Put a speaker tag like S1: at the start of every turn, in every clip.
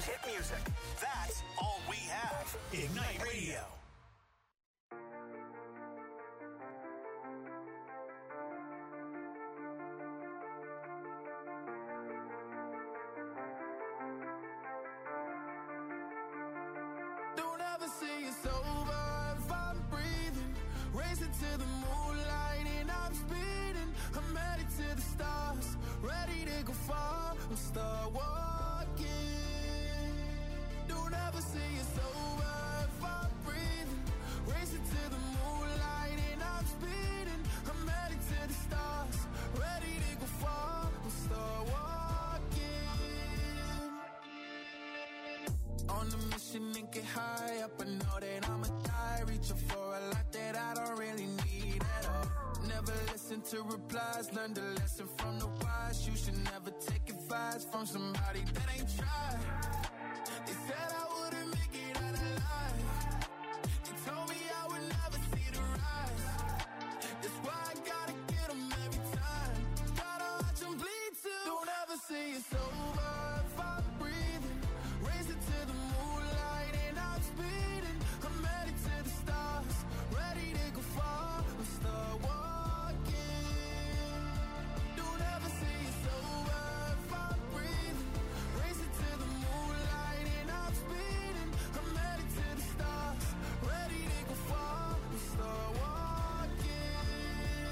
S1: hit music. That's all we have. Ignite Radio.
S2: Don't ever say it's over if I'm breathing. Racing to the moonlight and I'm speeding. I'm headed to the stars, ready to go far. I'm start walking. Don't ever say it's over if I'm breathing. Racing to the moonlight and I'm speeding. I'm headed to the stars, ready to go far. I'm start walking. On a mission and get high up, I know that I'ma die. Reaching for a lot that I don't really need at all. Never listen to replies, learn the lesson from the wise. You should never take advice from somebody that ain't tried. They said I wouldn't make it out alive. They told me I would never see the rise. That's why I gotta get them every time. Gotta watch them bleed too. Don't ever say it's over if I'm breathing. Racing to the moonlight and I'm speeding. I'm headed to the stars, ready to go far. I'm start walking. Don't ever say it's over if I'm breathing. Racing to the moonlight and I'm speeding. I'm headed to the stars, ready to go far. I'm start walking.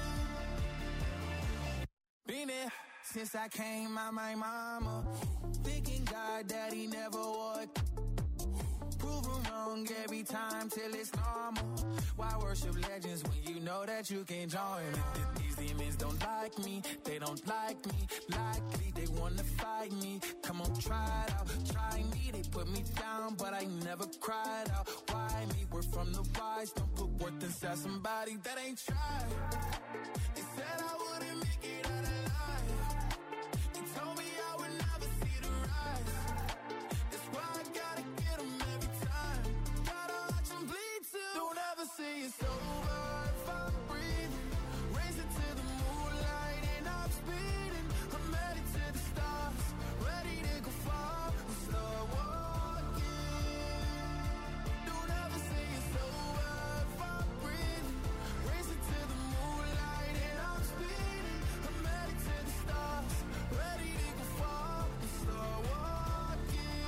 S2: Been there since I came out my mama. Thinking God that he never would. Proven wrong every time till it's normal. Why worship legends when you know that you can join me? These demons don't like me, they don't like me. Likely they wanna fight me. Come on, try it out, try me. They put me down, but I never cried out. Why me? We're from the wise. Don't put worth inside somebody that ain't tried. They said I wouldn't make it out alive. They told me I would never see the rise. That's why I gotta get them every time. Gotta watch them bleed too. Don't ever say it's over if I'm breathing. Racing to the moonlight and I'm speeding. I'm headed to the stars, ready to go far. I'm start walking. Don't ever say it's over if I'm breathing. Racing to the moonlight and I'm speeding. I'm headed to the stars, ready to go far. I'm start walking.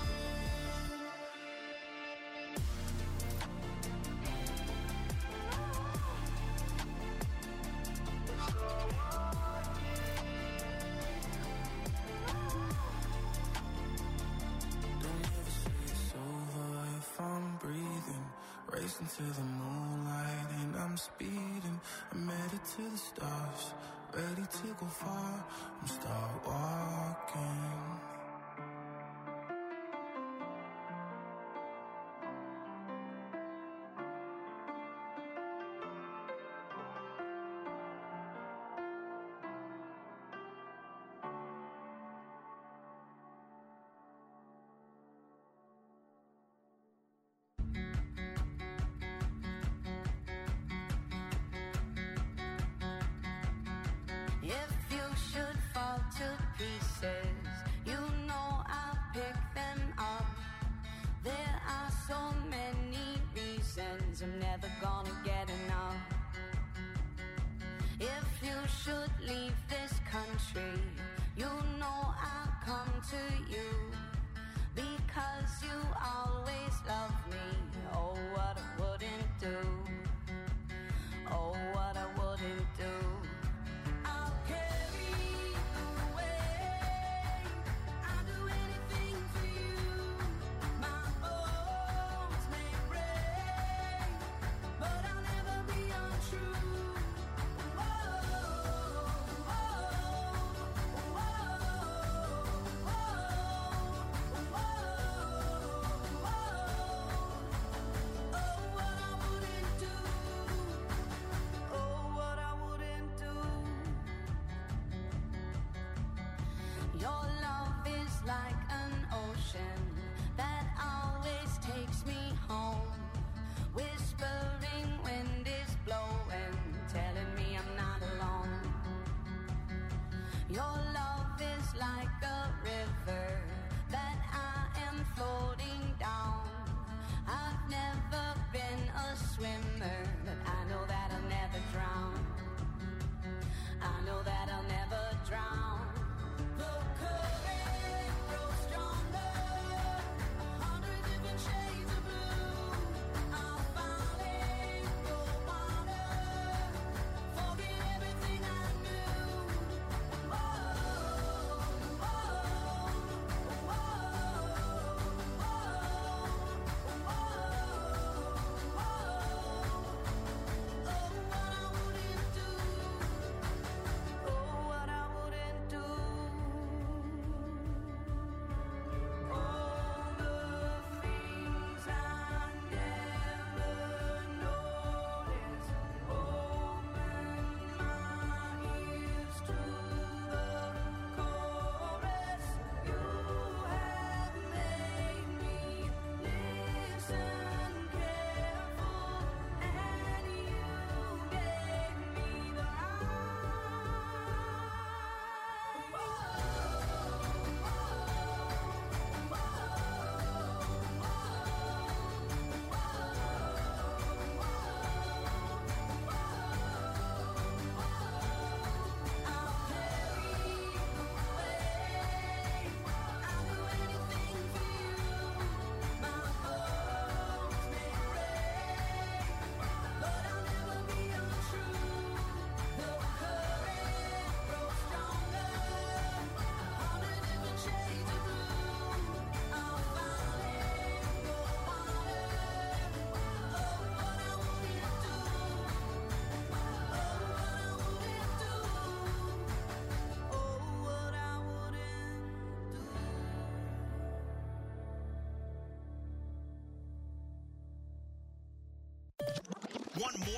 S2: Don't ever say it's over if I'm breathing. Racing to the moonlight and I'm speeding. I'm headed to the stars, ready to go far. I'm start walking.
S3: If you should fall to pieces, you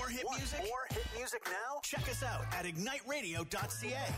S1: more hit music?
S3: More hit music now?
S1: Check us out at igniteradio.ca.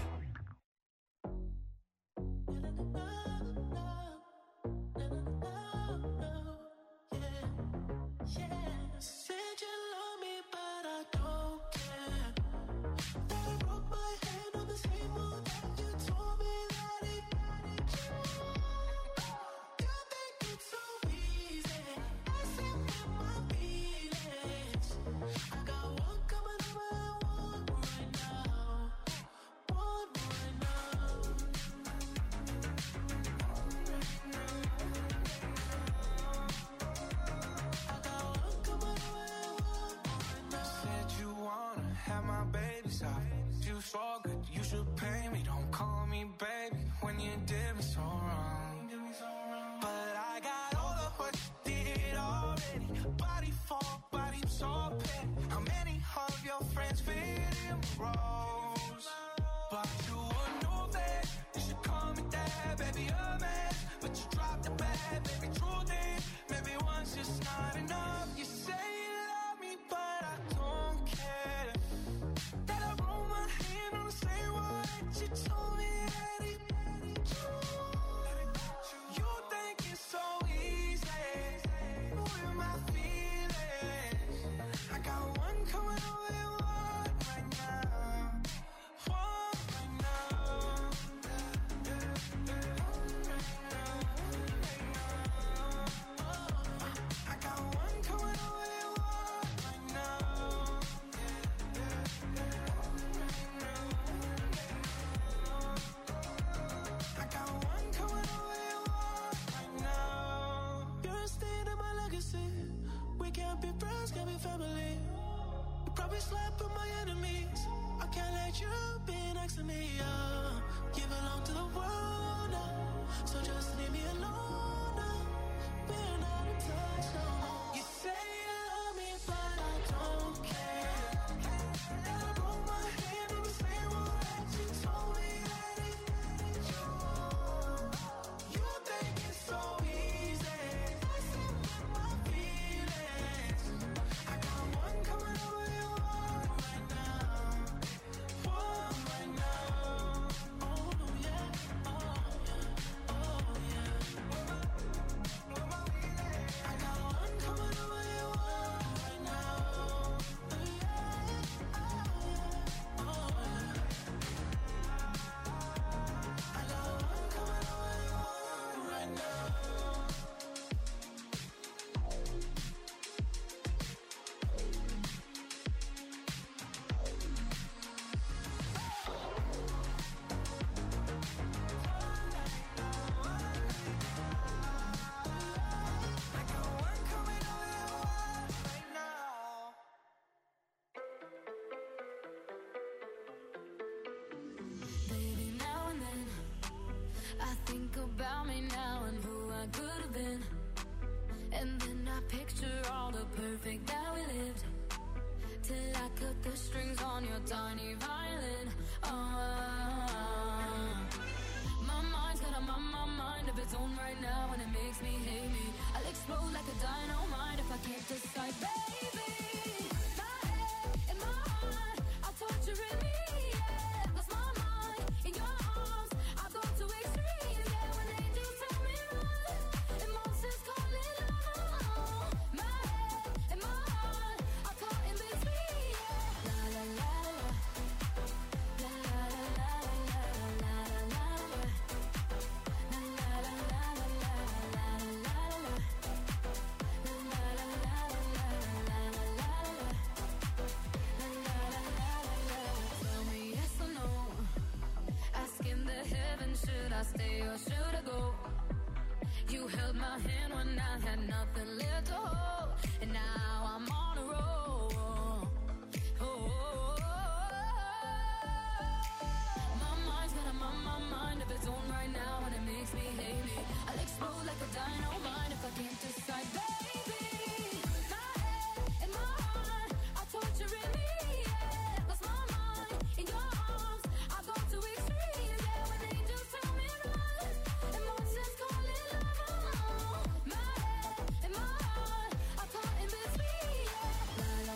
S4: Think about me now and who I could have been. And then I picture all the perfect that we lived. Till I cut the strings on your tiny violin. My mind's got my mind of its own right now, and it makes me hate me. I'll explode like a dynamite if I can't decide, baby. My head and my heart are torturing me. Yeah, lost my mind in your arms. I go to extremes. Yeah, when angels tell me run, emotions call it love. My head and my heart are caught in between. Yeah, la la la la la la la la la la. Should I stay or should I go? You held my hand when I had nothing left to hold, and now I'm on a roll. My mind's got my mind of its own right now, and it makes me hate me. I'll explode like a dynamite if I can't decide, baby. My head and my heart are torturing me. Yeah, lost my mind in your arms. I go to extremes. Yeah, when angels tell me run, emotions call it love. My head and my heart are caught in between. Yeah, la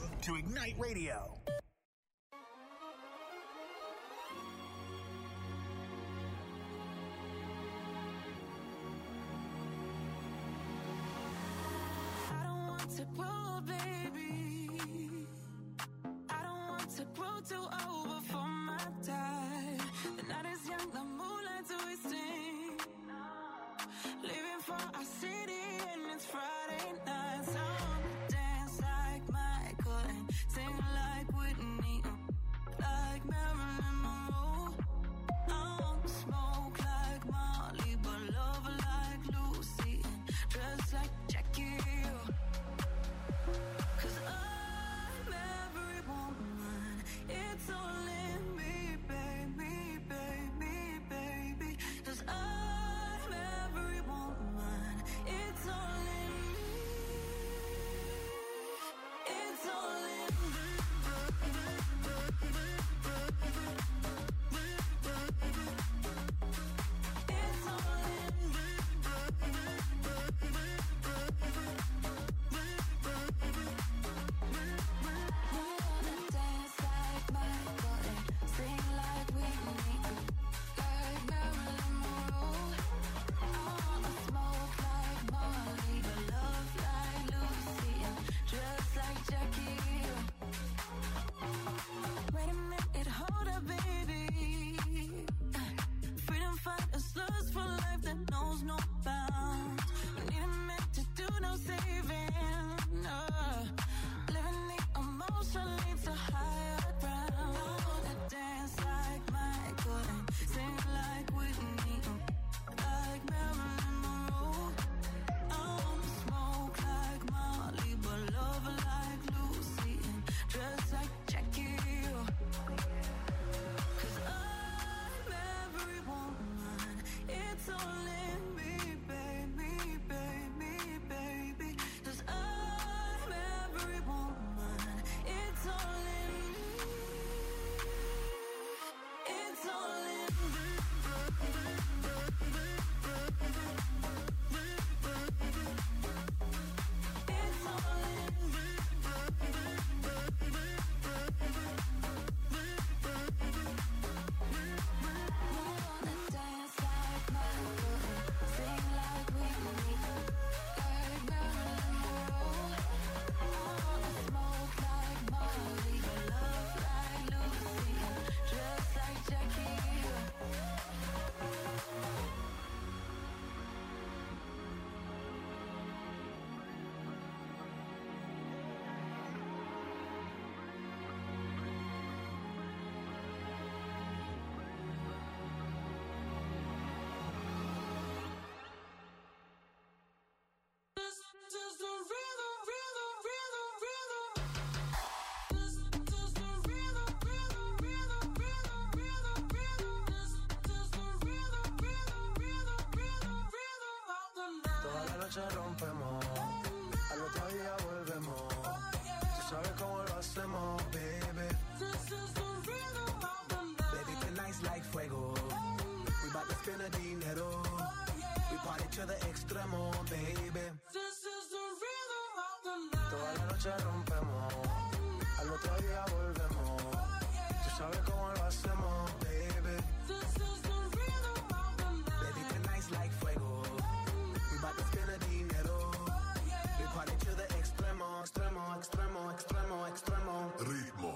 S1: to Ignite Radio.
S2: I don't want to grow, baby. I don't want to grow too old before my time. The night is young, the moonlight twisting. Leaving for our city and it's Friday night. So I wanna dance like Michael and sing like Whitney, like Marilyn Monroe. I wanna smoke like Molly, but love like Lucy and dress like Jackie. 'Cause I'm every woman, it's all in me, baby, baby, baby. 'Cause I'm every woman, it's all in me, it's all in me. It's all in me. I wanna dance like Michael and sing like Whitney, like Marilyn Monroe. I wanna smoke like Molly, but love like Lucy and dress like Jackie. Wait a minute, hold up, baby. Freedom fighters, lust for life that knows no bounds. We need a man to do no saving. Living the emotion leads to higher ground. I wanna dance like Michael and sing like Whitney, like Marilyn Monroe. I wanna smoke like Molly, but love like Lucy and dress like Jackie. 'Cause I'm every woman, it's all in me, baby, baby, baby. 'Cause I'm every woman, it's all in me, it's all in me. It's all in me. I wanna dance like Michael and sing like Whitney, like Marilyn Monroe. I wanna smoke like Molly, but love like Lucy and dress like Jackie. This is the rhythm, rhythm, rhythm, rhythm. This is the rhythm, rhythm, rhythm, rhythm, rhythm, rhythm. This is the rhythm, rhythm, rhythm, rhythm, rhythm of the night.
S3: Toda la noche rompemos, al otro día volvemos. Tú sabes cómo lo hacemos, baby.
S2: This is the rhythm of the night.
S3: Baby, tonight's like fuego. We bout to spend the dinero. We party to the extremo, baby.
S2: This is the rhythm of the night.
S3: Toda la noche rompemos, al otro día volvemos. Tú sabes cómo lo hacemos, baby.
S2: This is the rhythm of the night.
S3: Baby, tonight's like fuego. We bout to spend the dinero. We party to the extremo, extremo, extremo, extremo, extremo.
S1: Ritmo.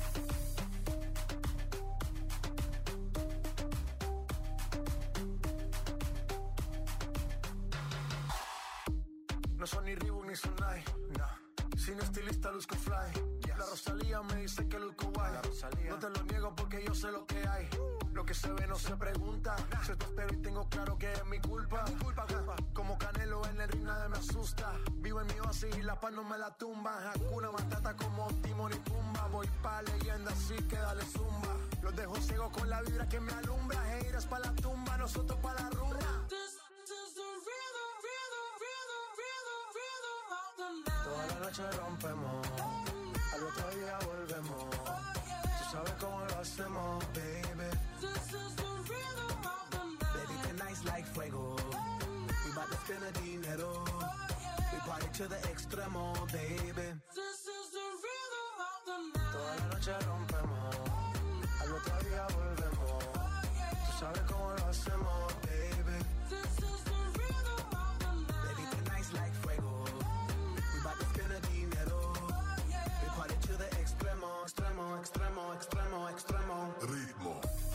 S3: No son ni Reebok ni Sonai, nah. Sin estilista luzco fly. La Rosalía me dice que luzco guay. No te lo niego porque yo sé lo que hay. Lo que se ve no se pregunta. Se te espero y tengo claro que es mi culpa. Como Canelo en el ring nadie me asusta. Vivo en mi oasis y la paz no me la tumba. Hakuna Matata como Timon y Pumba. Voy pa' leyenda así que dale zumba. Los dejo ciego con la vibra que me alumbra. Haters pa' la tumba, nosotros pa' la rumba.
S2: This is the rhythm, rhythm, rhythm, rhythm, rhythm of the night.
S3: Toda la noche rompemos, al otro día volvemos. Tú sabes cómo lo hacemos, baby.
S2: This is the rhythm of the night.
S3: Baby, tonight's like fuego. We bout to spend the dinero. We party to the extremo, baby.
S2: This is the rhythm
S3: noche rompemos, al otro día volvemos. Tú sabes cómo lo hacemos, baby.
S2: This is the rhythm of the night.
S3: Baby, tonight's like fuego. We bout to spend a dinero. We party to the extremo, extremo, extremo, extremo, extremo. Ritmo.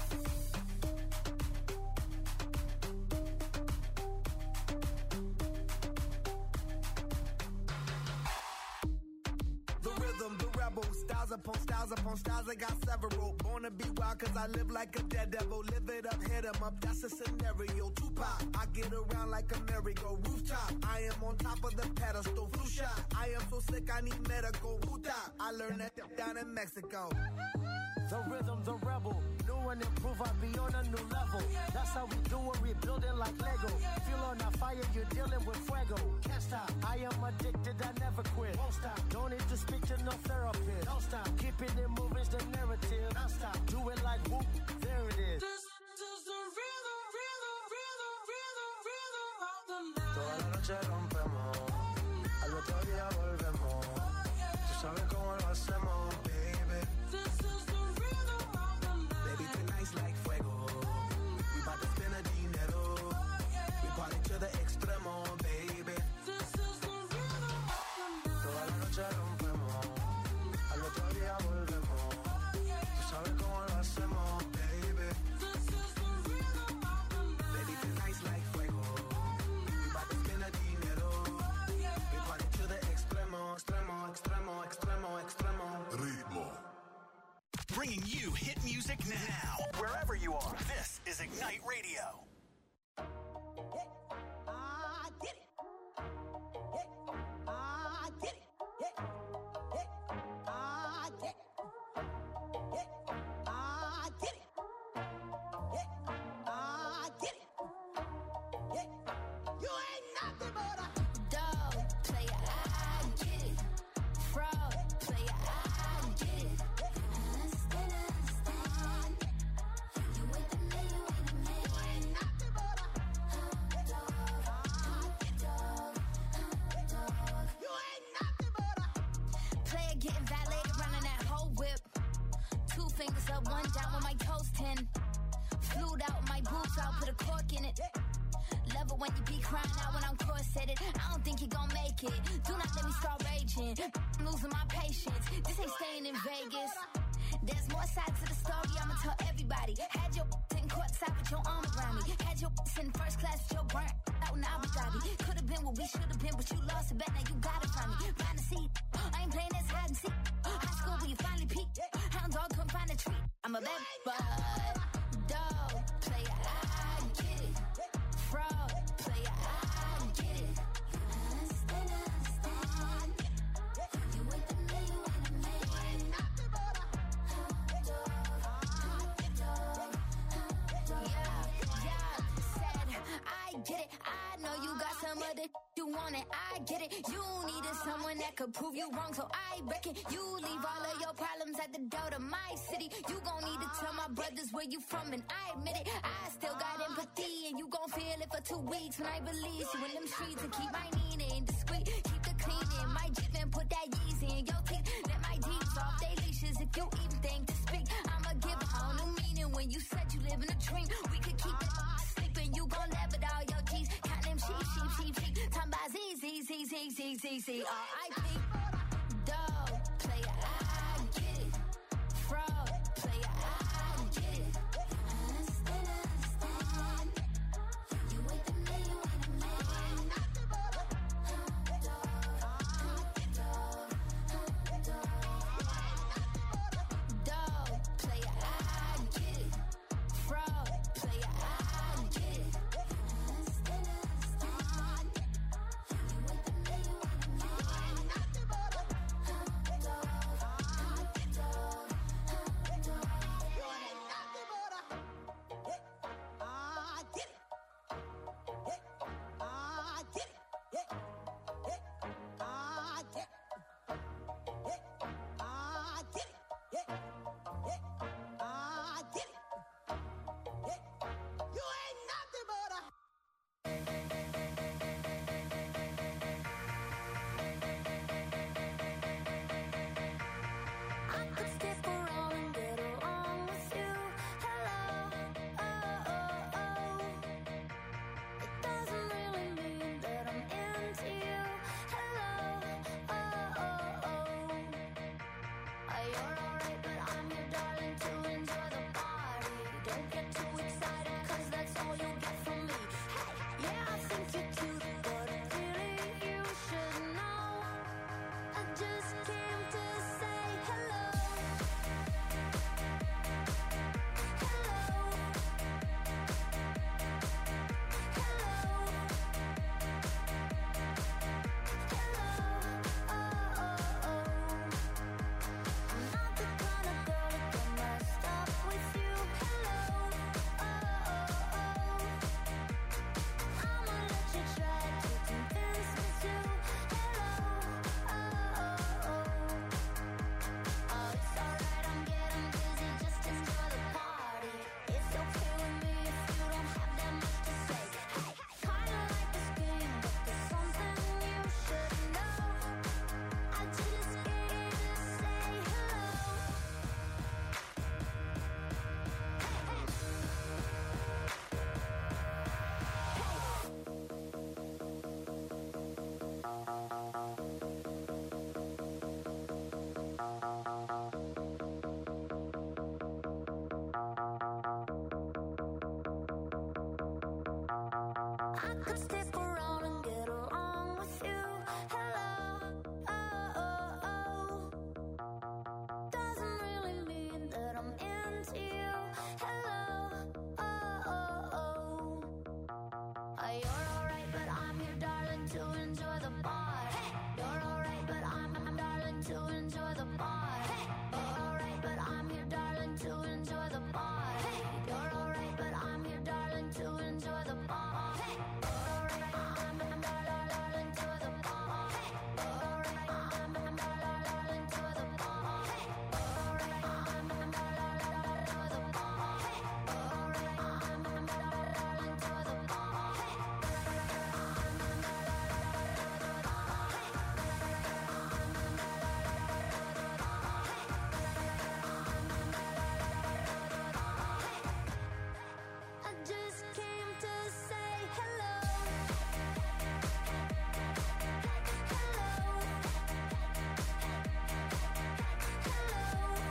S5: Styles upon styles, I got several. Born to be wild cause I live like a dead devil. Live it up, hit 'em up, that's a scenario. Tupac, I get around like a merry-go. Rooftop, I am on top of the pedestal. Flu shot, I am so sick I need medical. Huta, I learned that down in Mexico.
S6: The rhythm, the rebel. New and improve, I be on a new level. That's how we do it, we building like Lego. Feel on a fire, you're dealing with fuego. Can't stop, I am addicted, I never quit. Won't stop, don't need to speak to no therapist. Don't stop, keeping it moving's the narrative. Don't stop, do it like whoop, there it is.
S2: This is the rhythm, rhythm, rhythm, rhythm, rhythm of the night.
S3: Toda la noche rompemos, al otro día volvemos. Tú sabes cómo lo hacemos, baby.
S2: This is the rhythm of the night.
S3: Baby, tonight's like fuego. We bout to spend a dinero. We party to the extremo, baby.
S2: This is the rhythm of the night.
S3: Toda la noche rompemos, al otro día volvemos. Tú sabes cómo lo hacemos, baby.
S2: This is the rhythm of the night.
S3: Baby, tonight's like fuego. We bout to spend a dinero. We party to the extremo, extremo, extremo, extremo, extremo. Ritmo.
S1: Bringing you hit music now. Wherever you are, this is Ignite Radio.
S5: I get it. I get it. I get it. I get it. I get it. You ain't nothing but a
S4: Dog player, I get it. Fraud player, I get it. Understand. You ain't the man, you ain't the man.
S5: you ain't nothing but a dog. You ain't nothing but a
S4: Player getting violated, running that whole whip. 2 fingers up, 1 down with my toes 10. Flued out my boots, I'll put a cork in it. Love it when you be crying out when I'm corseted. I don't think you gon' make it. Do not let me start raging. I'm losing my patience. This ain't staying in Vegas. There's more sides to the story, I'ma tell everybody. Had your in courtside with your arm around me. Had your in first class with your burnt out in Abu Dhabi. Could've been what we should've been, but you lost a bet, now you got it from me. Find a seat, I ain't playing this hide and seek. High school where you finally peaked. Hound dog couldn't find a treat. I'm a bad bud. Dog player, I get it. Fraud player, I get it. Understand. You ain't the man, you ain't the man.
S5: you ain't nothing but a
S4: Yeah, said I get it. I know you got some other you want it. I get it. You needed someone that could prove you wrong, so I reckon you leave all of your problems at the door to my city. You gon' need to tell my brothers where you from, and I admit it. I still got empathy, and you gon' feel it for 2 weeks when I release you in them streets and keep my Nina discreet. Keep the cleaning, my Jeep and put that Yeezy in your teeth. Let my D's off they leashes if you even think to speak. I'ma give a whole new meaning when you said you live in a dream. We could keep it sleeping, you gon' laugh at all your G's. Count them sheep. Talking about Z, R.I.P. Dog player, I get it. Fraud player, I get it. Understand. You ain't the man, you ain't the man.
S5: you ain't nothing but a
S4: Dog player, I get it. Fraud player, I get it. Understand. You ain't the man, you ain't the man.
S5: you ain't nothing but
S4: could stick around and get along with you. Hello, oh, oh, oh. Doesn't really mean that I'm into you. Hello, oh, oh, oh. You're alright, but I'm here, darling, to enjoy the bar. Hey, you're alright, but I'm darling, to enjoy the bar. Hey, you're alright, but I'm here, darling, to enjoy the bar. Hey, you're alright, but I'm here, darling, to enjoy the bar. Hey, you're alright, I'm darling, to the bar. Hey, you're alright, I'm darling, to the bar. Hey, you're alright, I'm darling, to the bar. Hey, you're alright, I'm darling, to the bar. Hey. I just came to say hello. Hello. Hello.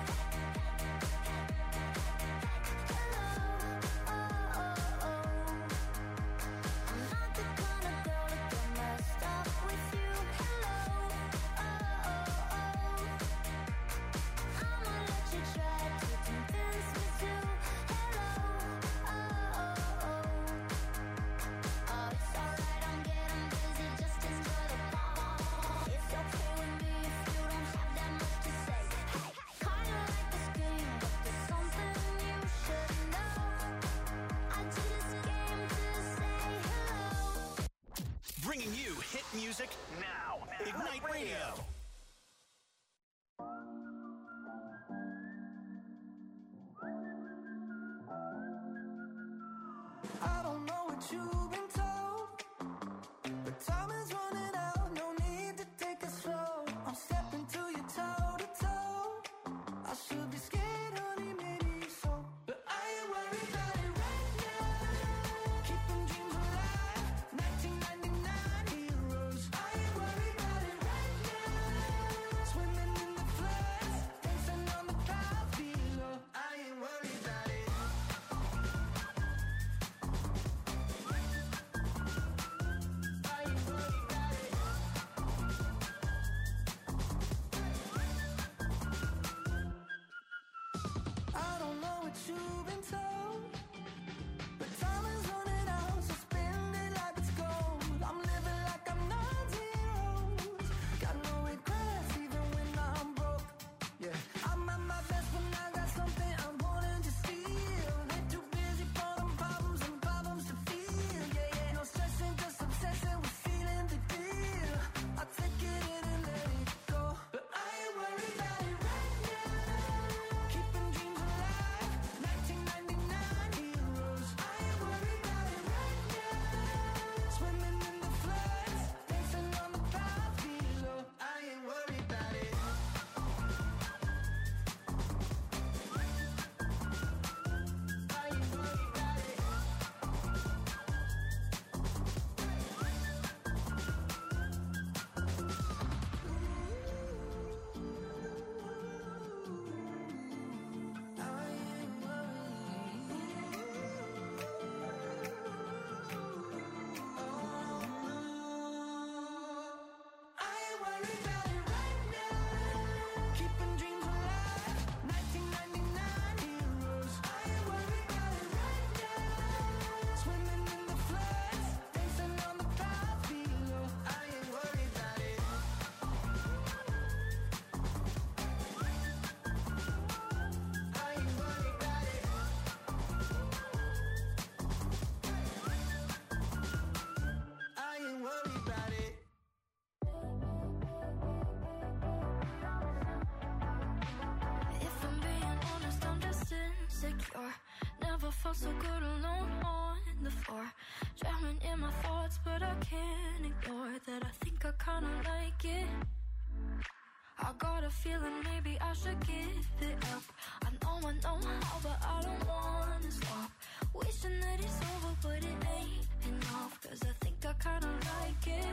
S4: Hello. Oh, oh, oh. I'm not the kind of girl to get messed up with you. Hello. Oh, oh, oh. I'ma let you try to convince me to. Hello. Oh, oh, oh. Oh, it's alright, I'm getting busy. Just enjoy the bar. It's okay with me if you don't have that much to say. Hey, kinda like this game, but there's something you should know. I just came to say hello.
S1: Bringing you hit music now. Ignite Radio.
S2: I don't know what you've been told, but time is running out. No need to take it slow. I'm stepping to you toe to toe. I should be scared, honey, maybe so, but I ain't worried about it right now. Keeping dreams alive, 1999 heroes. I ain't worried about it right now. Swimming in the floods, dancing on the clouds below. I ain't worried about it. I don't know what you've been told, but time is running out, so spend it like it's gold. I'm living like I'm not zeros. Got no regrets even when I'm broke. Yeah, I'm at my best when I got something I'm wanting to steal. They're too busy for them problems and problems to feel. Yeah, yeah, no stressing, just obsessing with feeling the deal. I take it in and let it go, but I ain't worried about it right now. Keeping dreams alive, 1999 heroes. I ain't worried about it right now. Swimming in the floods, dancing on the clouds below. I ain't worried about it. I ain't worried about it. I ain't worried about it right now. Keeping dreams alive, 1999 heroes. I ain't worried about it right now. Swimming in the floods, dancing on the clouds below. I ain't worried about it. I ain't worried about it. I ain't worried about it.
S4: If I'm being honest, I'm just insecure. Never felt so good alone on the floor. Drowning in my thoughts, but I can't ignore that. I think I kinda like it. I got a feeling maybe I should give it up. I know how, but I don't wanna stop. Wishing that it's over, but it ain't enough. Cause I think I kinda like it.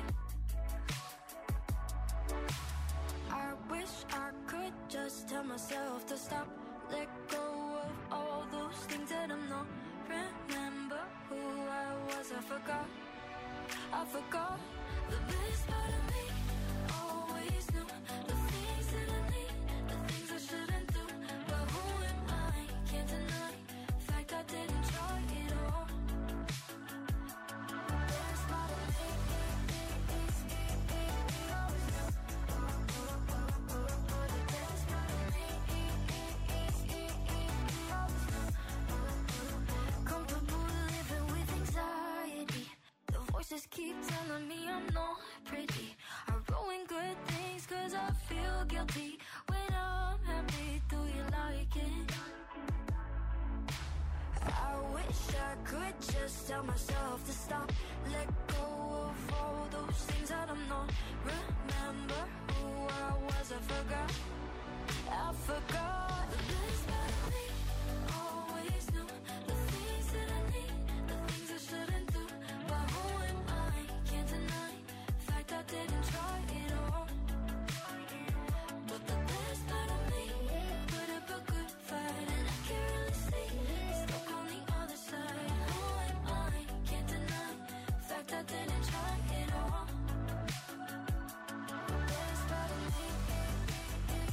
S4: I wish I could just tell myself to stop. Let go of all those things that I'm not. Remember who I was, I forgot. forgot the best part of me. Always knew the things that I need, the things I shouldn't do. But who am I? Can't deny the fact I didn't try it all. The best part of me is comfortable living with anxiety. The voices keep telling me I'm not pretty. I ruin good things cause I feel guilty. When I'm happy, do you like it? I wish I could just tell myself to stop. Let go of all those things that I'm not. Remember who I was, I forgot. I forgot the best part of me. Always knew the things that I need, the things I shouldn't do. But who am I? Can't deny the fact I didn't try it all. But the best part of me put up a good fight, and I can't really see stuck on the other side. Who am I? Can't deny the fact I didn't try it all. The best part of me is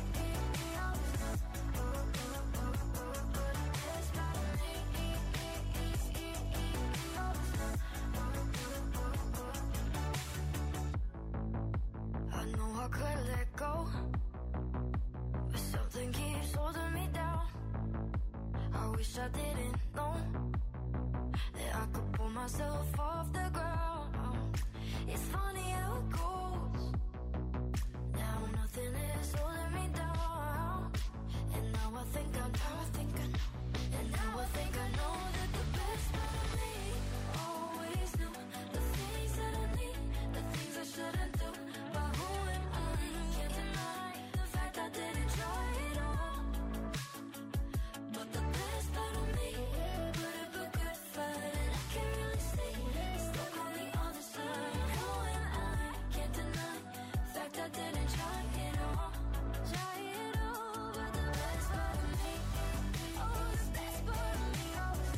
S4: I know I could let go, but something keeps holding me down. I wish I didn't know that I could pull myself off the ground. It's funny how it goes. Now nothing is holding me down. And now I think I know, and now I think I know that the best part of me always knew the things that I need, the things I shouldn't do. But who am I? Can't deny the fact I didn't try it all. But the best part of me put up a good fight, and I can't really see stuck on the other side. Who am I? Can't deny the fact I didn't try it all. Try it all, but the best part of me, oh, the best part of me, but the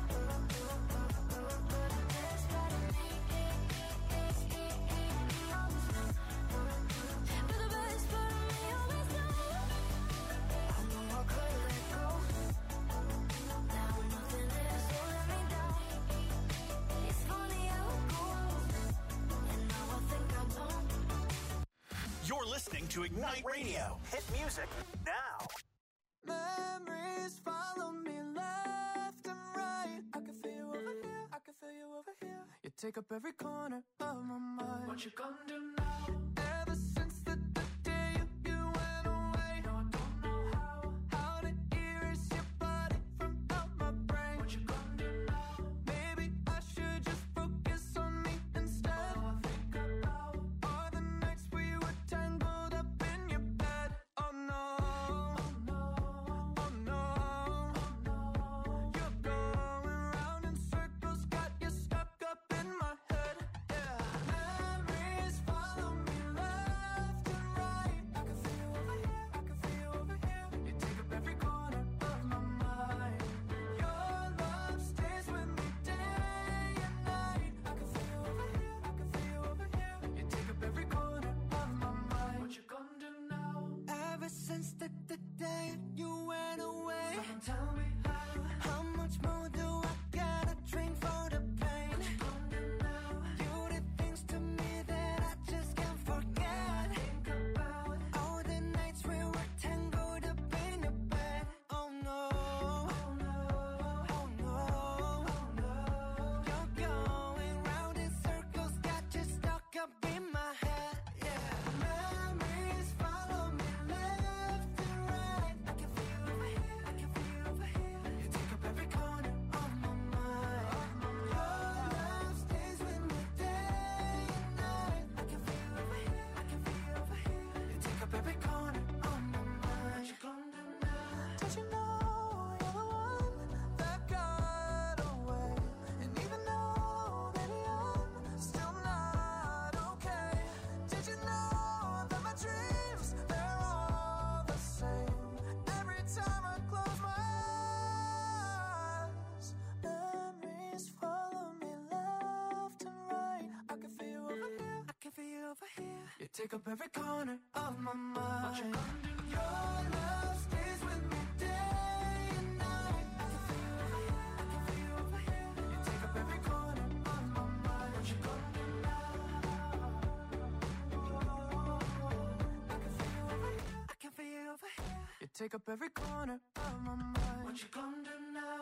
S4: best part of me, but the best part of me always knows. I know I could let go. Now nothing is holding me down. It's funny how it goes, and now I think I don't.
S1: You're listening to Ignite Radio. Hit music now.
S2: Memories follow me left and right. I can feel you over here, I can feel you over here. You take up every corner of my mind. What you gonna do now? Ever since the day you went away, no, I don't know how to erase your body from out my brain. What you gonna do now? Maybe I should just focus on me instead. All I think about are the nights we were tangled up in your bed. Oh no, oh no, oh no, oh no. You're going round in circles, got you stuck up in my head. Yeah, memories follow me left and right. I can feel you over here, I can feel you over here. You take up every corner of my mind. Your love stays with me day and night. I can feel you over here, I can feel you over here. You take up every corner of my mind. What you gonna do now? Ever since the day you went away, someone tell me how much more do I gotta drink for the pain? What you gonna do now? You did things to me that I just can't forget. Think about all the nights we were tangled up in your bed. Oh no, oh no, oh no, oh no. You're going round in circles, got you stuck up in my head. Yeah, memories follow me left and take up every corner of my mind. Your love stays with me day and night. I can feel you over here. You take up every corner of my mind. What you gonna do now? I can feel you over here. You take up every corner of my mind. What you gonna do now?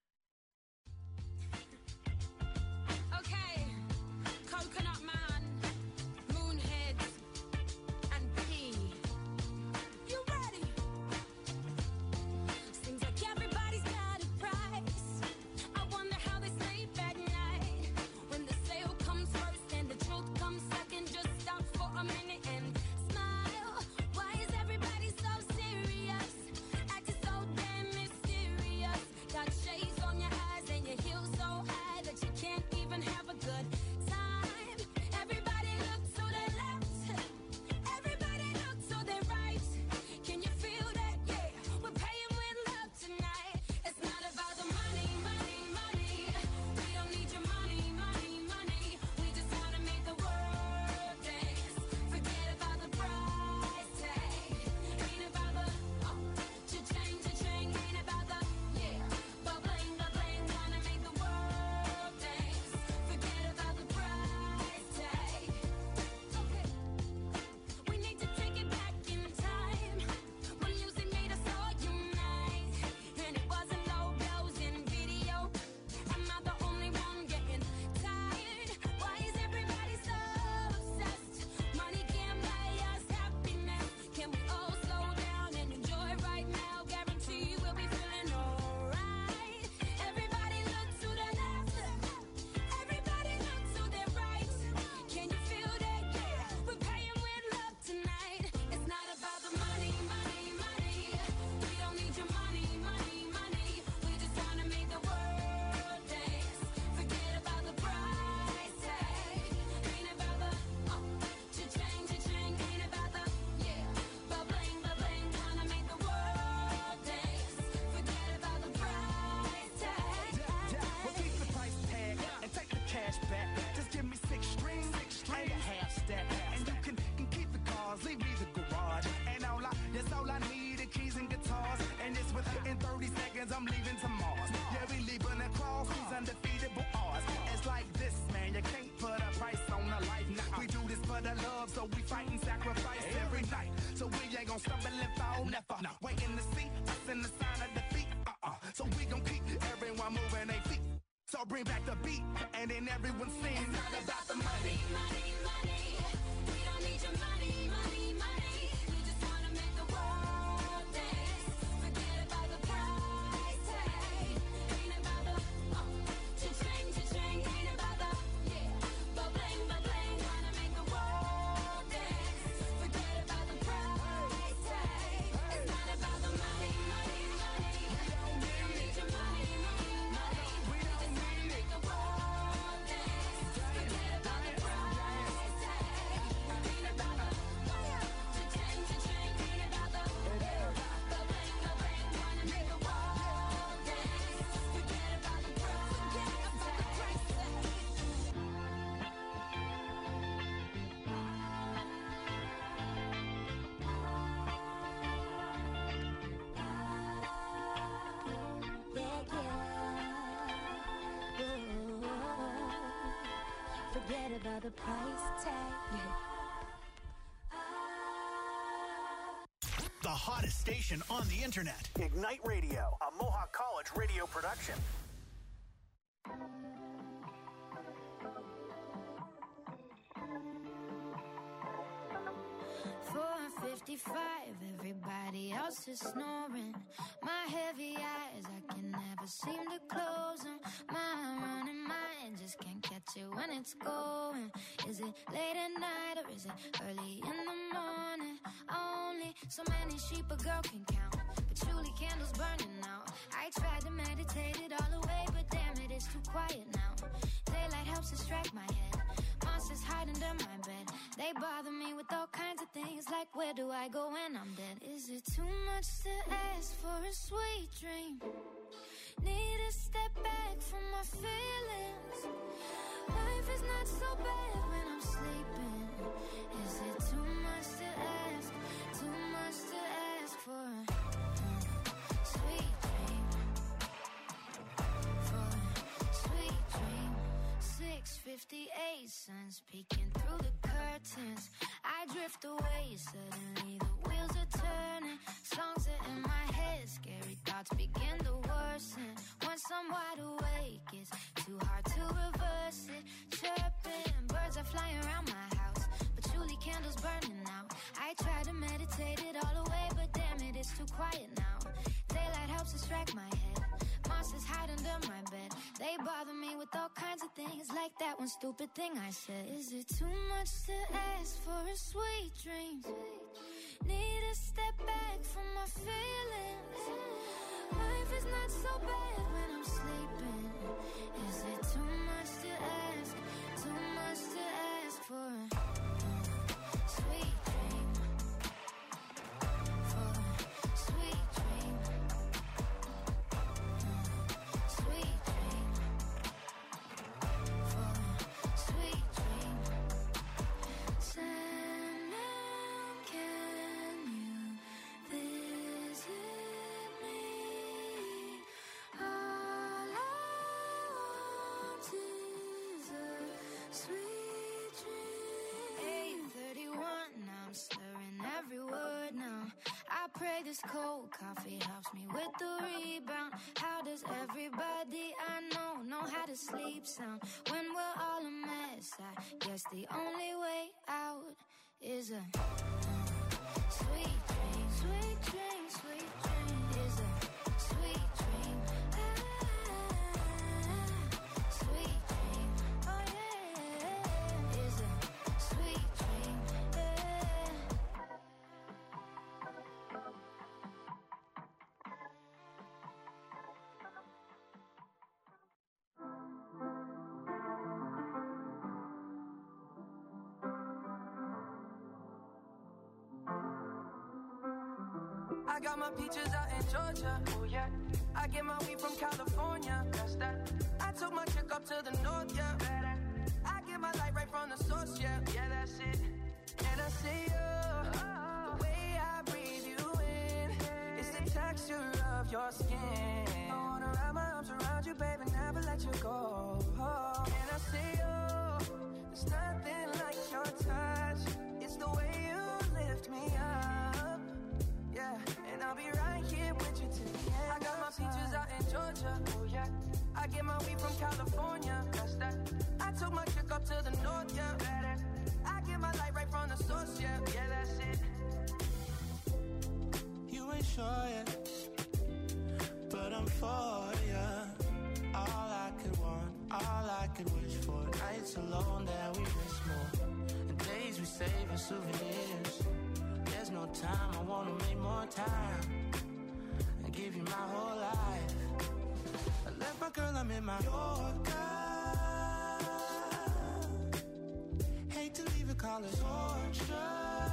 S7: Okay, Coconut Man, Moonhead, and P. You ready? Seems like everybody's got a price. I wonder how they sleep at night. When the sale comes first and the truth comes second, just stop for a minute and smile. Why is everybody so serious? Acting so damn mysterious. Got shades on your eyes and your heels so high that you can't even have a good time. Everybody look to the left. Everybody look to the right. Can you feel that? Yeah, we're paying with love tonight. It's not about the money, money, money. We don't need your money, money, money. We just wanna make the world dance. Forget about the price tag. Ain't about the cha-ching, cha-ching. Ain't about the ba-bling, ba-bling. Wanna make the world dance. Forget about the price tag. Okay, we need to take it back in time. When music made us all unite, and it wasn't low blows in video. Am I the only one getting tired? Why is everybody so obsessed? Money can't buy us happiness. Can we all slow down and enjoy right now? Guarantee we'll be feeling alright. Everybody look to the left. Everybody look to the right. Can you feel that? Yeah, we're paying with love tonight. It's not about the money, money, money. We don't need your money, money, money. We just wanna make the world dance. Forget about the price tag. Ain't about the cha-ching, cha-ching. Ain't about the ba-bling, ba-bling. Wanna make the world dance. Forget about the price tag.
S2: Well, keep the price tag and take the cash back. Just give me 6 strings and a half stack. And you can keep the cars, leave me the garage. And that's all I need, the keys and guitars. And it's within 30 seconds, I'm leaving to Mars. Yeah, we leaving across these undefeatable odds. It's like this, man, you can't put a price on a life. We do this for the love, so we fight and sacrifice every night. So we ain't gon' stumble and fall, never. Waiting to see us in the sign of defeat. So we gon' keep everyone moving their feet. So bring back the beat, and then everyone sings.
S7: It's not about the money, money, money. We don't need your money, money, money. We just wanna make the world dance. Forget about the price tag. Ain't about the cha-ching, cha-ching. Ain't about the ba-bling, ba-bling. Wanna make the world dance. Forget about the price tag. It's not about the money, money, money. We don't need your money, money, money. We just wanna make the world dance. Forget about the price tag. Ain't about the cha-ching, cha-ching. Ain't about the ba-bling, ba-bling. Wanna make the world dance. Forget about the price tag.
S4: Forget about the price tag.
S1: The hottest station on the internet. Ignite Radio, a Mohawk College radio production.
S4: 4:55, everybody else is snoring. My heavy eyes, I can never seem to close them. My running mind just can't catch it when it's going. Is it late at night or is it early in the morning? Only so many sheep a girl can count, patchouli candles burning out. I tried to meditate it all away, but damn it, it's too quiet now. Daylight helps distract my head. Monsters hide under my bed. They bother me with all kinds of things, like where do I go when I'm dead? Is it too much to ask for a sweet dream? Need to step back from my feelings. Life is not so bad when I'm I'm sleeping. Is it too much to ask? Too much to ask for a sweet dream? For a sweet dream. 6:58, sun's peeking through the curtains. I drift away, suddenly the wheels are turning. Songs are in my head, scary thoughts begin to worsen. Once I'm wide awake, it's too hard to reverse it. Chirping, birds are flying around my house, but truly candles burning out. I try to meditate it all away, but damn it, it's too quiet now. Daylight helps distract my head. Monsters hide under my bed. They bother me with all kinds of things, like that one stupid thing I said. Is it too much to ask for a sweet dream? Need to step back from my feelings. Life is not so bad when I'm sleeping. Is it too much to ask? Too much to ask for a sweet dream? For a sweet dream. Sweet dream. For a sweet dream. Sandman, can you visit me? All I want is a sweet dream. 8:31, now I'm slurring every word now. I pray this cold coffee helps me with the rebound. How does everybody I know how to sleep sound? When we're all a mess, I guess the only way out is a sweet dream. Sweet dream, sweet dream is a sweet dream. Sweet dream, oh yeah, is a sweet dream.
S8: I got my peaches out in Georgia, oh yeah. I get my weed from California, that's that. I took my chick up to the north, yeah. I get my light right from the source, yeah. Yeah, that's it. And I see you, the way I breathe you in, it's the texture of your skin. I wanna wrap my arms around you, baby, never let you go. And I see you, there's nothing like your touch. It's the way you lift me up, yeah. And I'll be right here with you till the end. I got my peaches out in Georgia, oh yeah. I get my weed from California, that's that. I took my chick up to the north, yeah. I get my light right from the source, yeah. Yeah, that's it.
S9: You ain't sure yet, but I'm for ya. All I could want, all I could wish for. Nights alone that we miss more, and days we save as souvenirs. There's no time, I wanna make more time and give you my whole life. I left my girl, I'm in my Yorker. Hate to leave it, call it torture.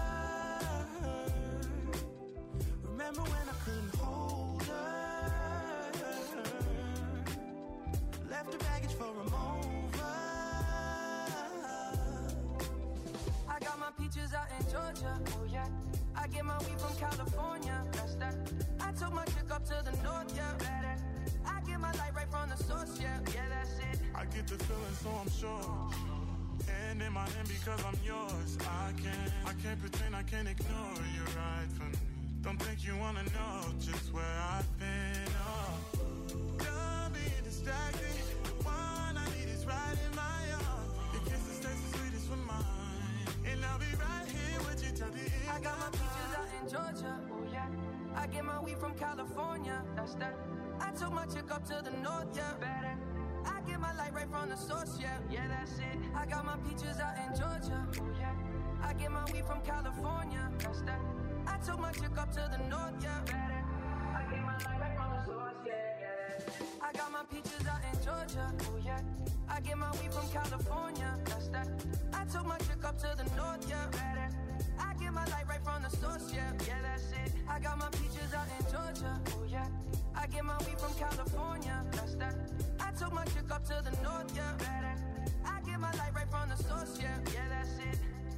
S9: Remember when I couldn't hold her? Left the baggage for a mover.
S8: I got my peaches out in Georgia, oh yeah. I get my weed from California, that's that. I took my chick up to the north, yeah. I get my light right from the source, yeah. Yeah, that's it.
S9: I get the feeling, so I'm sure. Hand in my hand because I'm yours. I can't pretend, I can't ignore you right from me. Don't think you wanna know just where I've been. Oh, don't be distracted. The one I need is right in my arms. Your kisses taste the sweetest with mine, and I'll be right here with you till the end.
S8: I got my peaches out in Georgia, oh yeah. I get my weed from California, that's that. I took my chick up to the north, yeah. I get my light right from the source, yeah. Yeah, that's it. I got my peaches out in Georgia, oh yeah. I get my weed from California, that's that. I took my chick up to the north, yeah. I get my light right from the source, yeah. I got my peaches out in Georgia, oh yeah. I get my weed from California, that's that. I took my chick up to the north, yeah. I get my light right from the source, yeah. Yeah, that's it. I got my peaches out in Georgia, oh yeah. I get my weed from California, that's that. I took my chick up to the north, yeah. I get my light right from the source, yeah, yeah, that's it.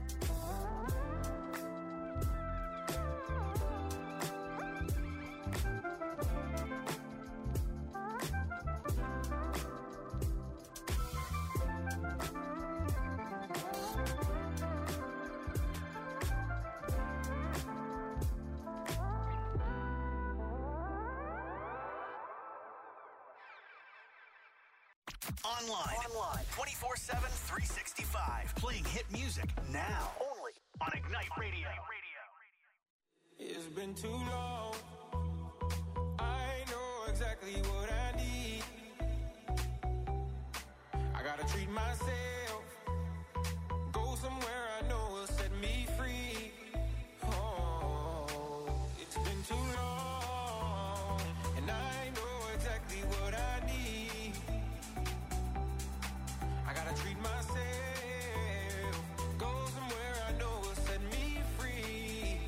S1: Online. 24/7, 365. Playing hit music now. Only on Ignite Radio.
S10: It's been too long. I know exactly what I need. I gotta treat myself. Go somewhere I know will set me free. Oh, it's been too long. And I know exactly what I need. I gotta treat myself. Go somewhere I know will set me free.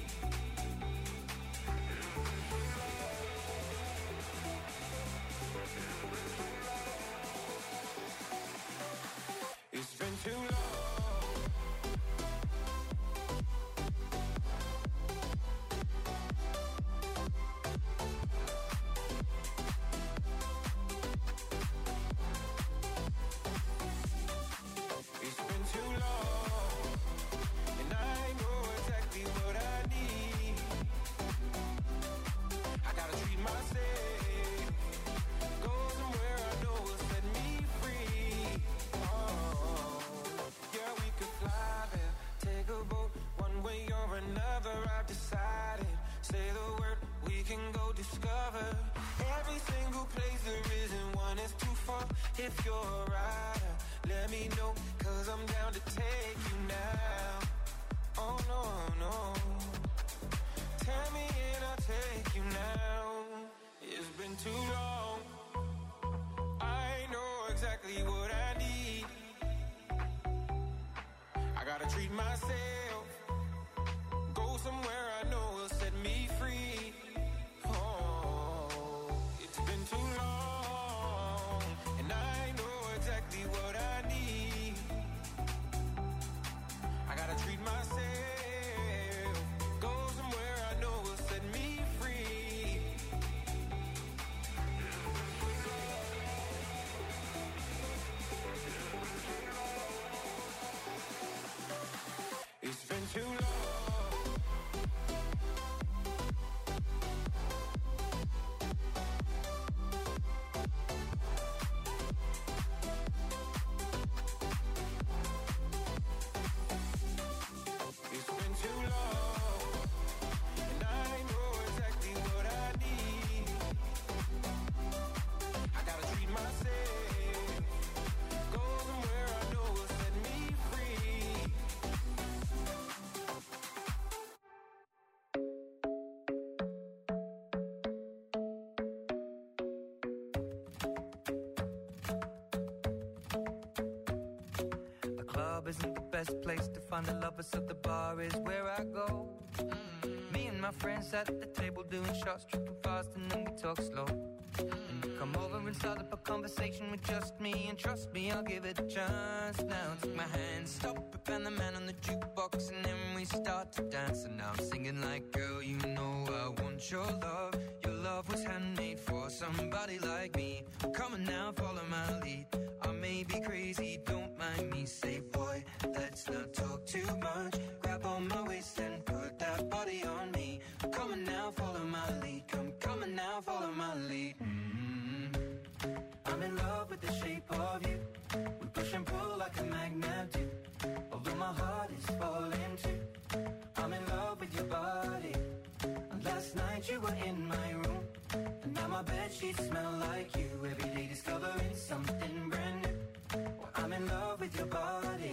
S10: It's been too long. It's been too long, and I know exactly what I need. I gotta treat myself. Go somewhere I know will set me free. Oh, yeah, we could fly there, take a boat, one way or another. I've decided. Say the word, we can go discover every single place there isn't one that's too far. If you're a rider, let me know, 'cause I'm down to take you now. Oh no, no. Tell me and I'll take you now. It's been too long. I know exactly what I need. I gotta treat myself. Go somewhere I know will set me free. Oh, it's been too long, and I know exactly what I need. I gotta treat myself. Go somewhere I know will set me free. It's been too long. It's been too long, and I know exactly what I need. I gotta treat myself. Go somewhere I know will set me free.
S11: The club isn't the best place to find the lovers, so the bar is where I go. Me and my friends at the table doing shots, tripping fast, and then we talk slow. And you come over and start up a conversation with just me, and trust me, I'll give it a chance. Now take my hand, stop it, and the man on the jukebox, and then we start to dance. And now I'm singing like, girl, you know I want your love. Your love was handmade for somebody like me. Come on now, follow my lead. I may be crazy, don't mind me. Say, boy, let's not talk too much. Grab on my waist and put that body on me. Come on now, follow my lead. Come on now, follow my lead. I'm in love with the shape of you. We push and pull like a magnet do. Although my heart is falling too. I'm in love with your body. And last night you were in my room, and now my bedsheets smell like you. Every day discovering something brand new. Well, I'm in love with your body.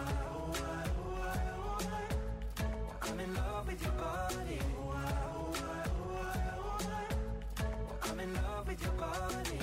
S11: I'm in love with your body. I'm in love with your body.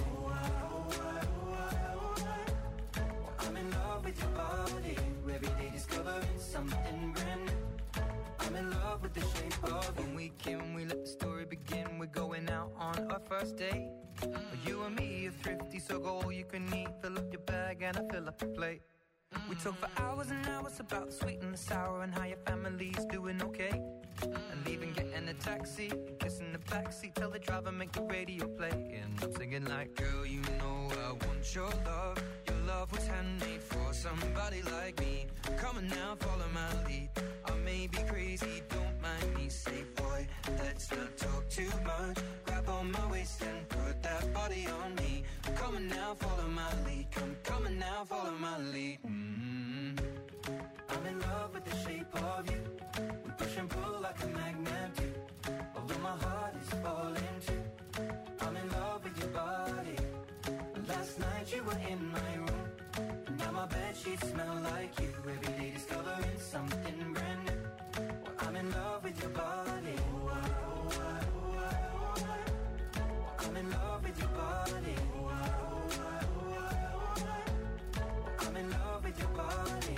S11: I'm in love with your body. Every day discovering something brand new. I'm in love with the shape of you. When we came, we let the story begin. We're going out on our first date. You and me are thrifty, so go all you can eat. Fill up your bag and I fill up the plate. We talk for hours and hours about the sweet and the sour and how your family's doing okay. And leaving, getting a taxi, kissing the backseat, tell the driver make the radio play. And I'm singing like, girl, you know I want your love. Your love was handmade for somebody like me. Come on now, follow my lead. I may be crazy, don't mind me. Say, boy, let's not talk too much. Grab on my waist and put that body on me. Come on now, follow my lead. Come on now, follow my lead. I'm in love with the shape of you. We push and pull like a magnet do. Although my heart is falling too. I'm in love with your body. Last night you were in my room. Now my bedsheets smell like you. Every day discovering something brand new. Well, I'm in love with your body. I'm in love with your body. I'm in love with your body.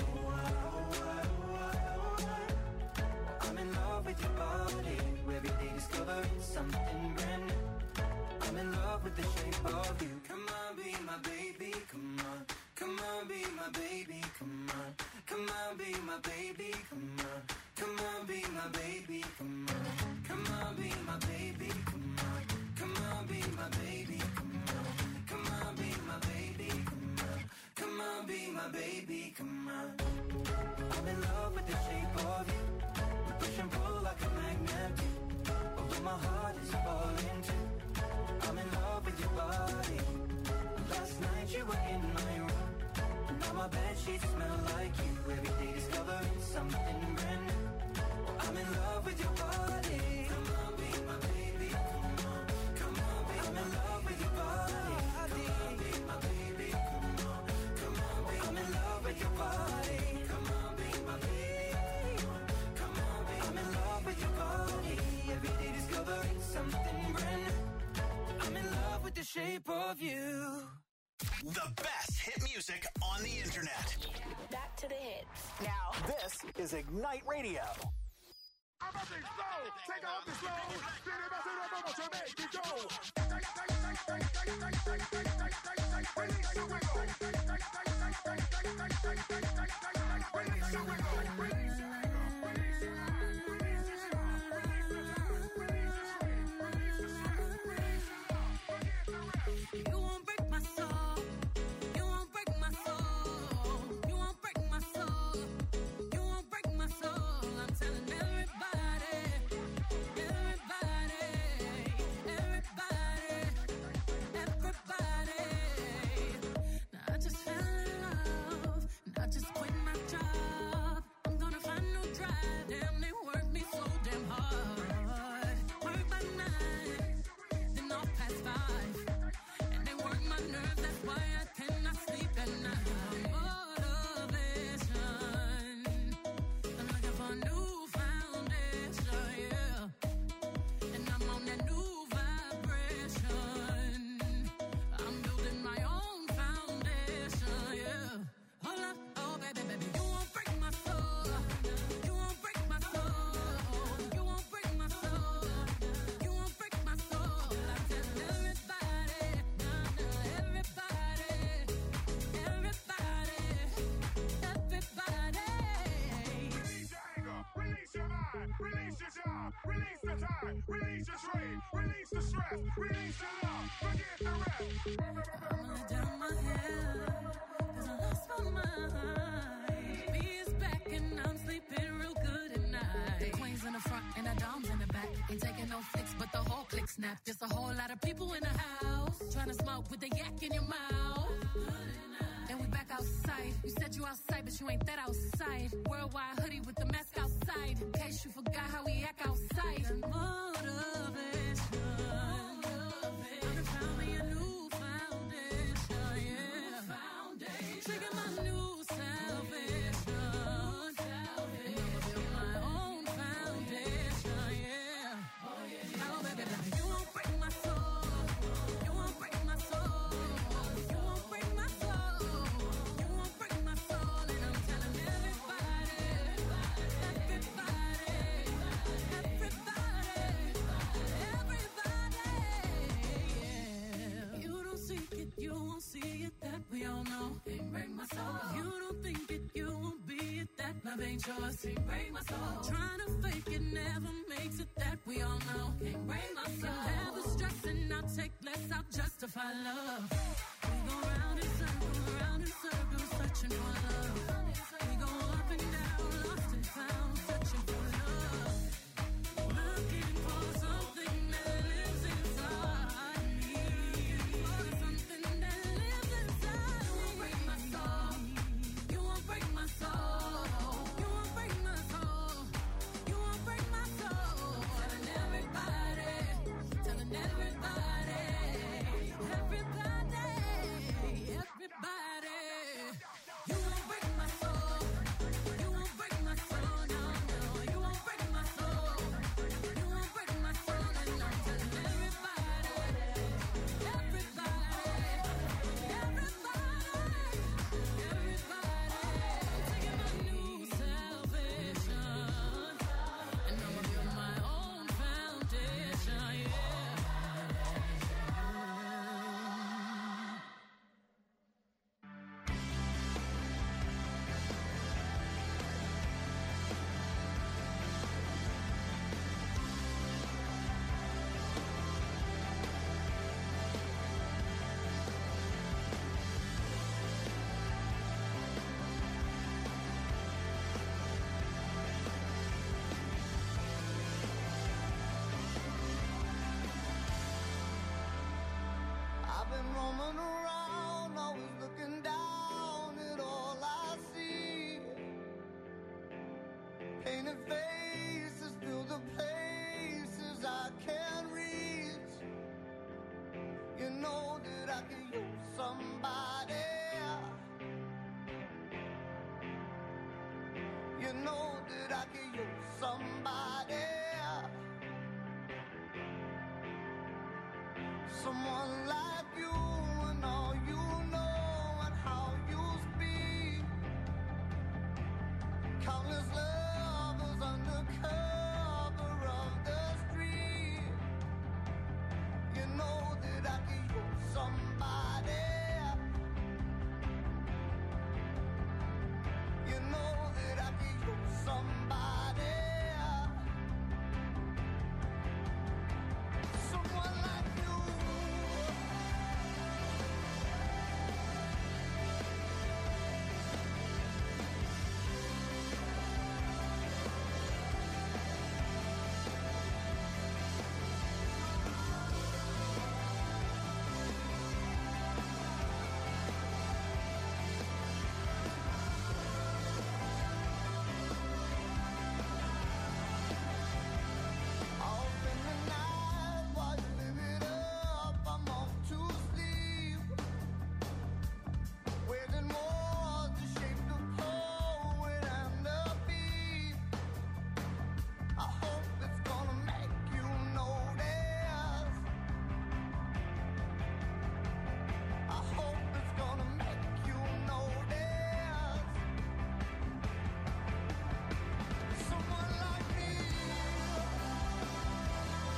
S11: I'm in love with your body. Every day discovering something brand new. I'm in love with the shape of you. Come on, be my baby, come on. Come on, be my baby, come on. Come on, be my baby, come on. Come on, be my baby, come on. Come on, be my baby, come on. Come on, be my baby, come on. Come on, be my baby, come on. Come on, be my baby, come on. I'm in love with the shape of you. We push and pull like a magnet do. Although my heart is falling too. I'm in love with your body. Last night you were in my room. Now my bedsheets smell like you. Every day discovering something brand new. I'm in love with your body. Come on, be my baby. Come on, come on, be. I'm in love with your body. Come on, be my baby. Come on, come on, be. I'm in love with your body. Come on, be my baby. Come on, be. I'm in love with your body. Every day discovering something brand new. I'm in love with the shape of you.
S1: The best hit music on the internet.
S12: Back to the hits.
S1: Now, this is Ignite Radio.
S3: I'm up and slow, take off the slow. To make you go. Release your wiggle. Release your wiggle. Release your
S4: You won't break my soul. You won't break my soul. You won't break my soul. You won't break my soul. I'm telling everybody, everybody, everybody, everybody. Now I just fell in love. And I just quit my job. I'm gonna find no drive. Damn, they work me so damn hard. Work by 9, then off past 5. My nerves, that's why I cannot sleep at night. Motivation. I'm looking for a new foundation, yeah. And I'm on that new vibration. I'm building my own foundation, yeah. Hold up, oh baby, baby, you won't break my soul. You won't break my soul. You won't break my soul. You won't break my soul. I tell everybody.
S3: Release your job, release the time, release your strain, release the stress, release your love, forget the rest.
S4: I'm gonna down my head, 'cause I lost my mind. B is back and I'm sleeping real good at night. The queen's in the front and the dom's in the back. Ain't taking no flicks, but the whole click snap. Just a whole lot of people in the house, trying to smoke with the yak in your mouth. And we back outside. You said you outside, but you ain't that outside. Worldwide hoodie with the mask outside. In case you forgot how we act outside. Motivation. I found me a new foundation, yeah. Trigger my new salvation. And I'ma build my own foundation, yeah. Oh baby, baby, you won't break my soul. You won't break my soul. You won't break my soul. You won't break my soul. And I'm telling everybody, everybody, everybody.
S12: love ain't yours, can't break my soul. Trying to fake it never makes it, that we all know. Can't break my soul. Can have the stress and I'll take less, I'll justify love. We go round in circles, searching for love. We go up and down, lost and found, searching for love. Looking for something that lives inside me. For something that lives inside me. You won't break my soul. You won't break my soul. You won't break my soul. You won't break my soul. Telling everybody, telling everybody, everybody, everybody. You won't break my soul. You won't break my soul. No, no. You won't break my soul. You won't break my soul. And I'm telling everybody, everybody, everybody, everybody. I'm taking my new salvation, and I'ma build my own foundation. Yeah.
S13: I've been roaming around, always looking down at all I see. Painted faces fill the places I can't reach. You know that I could use somebody. You know that I could use somebody. Someone like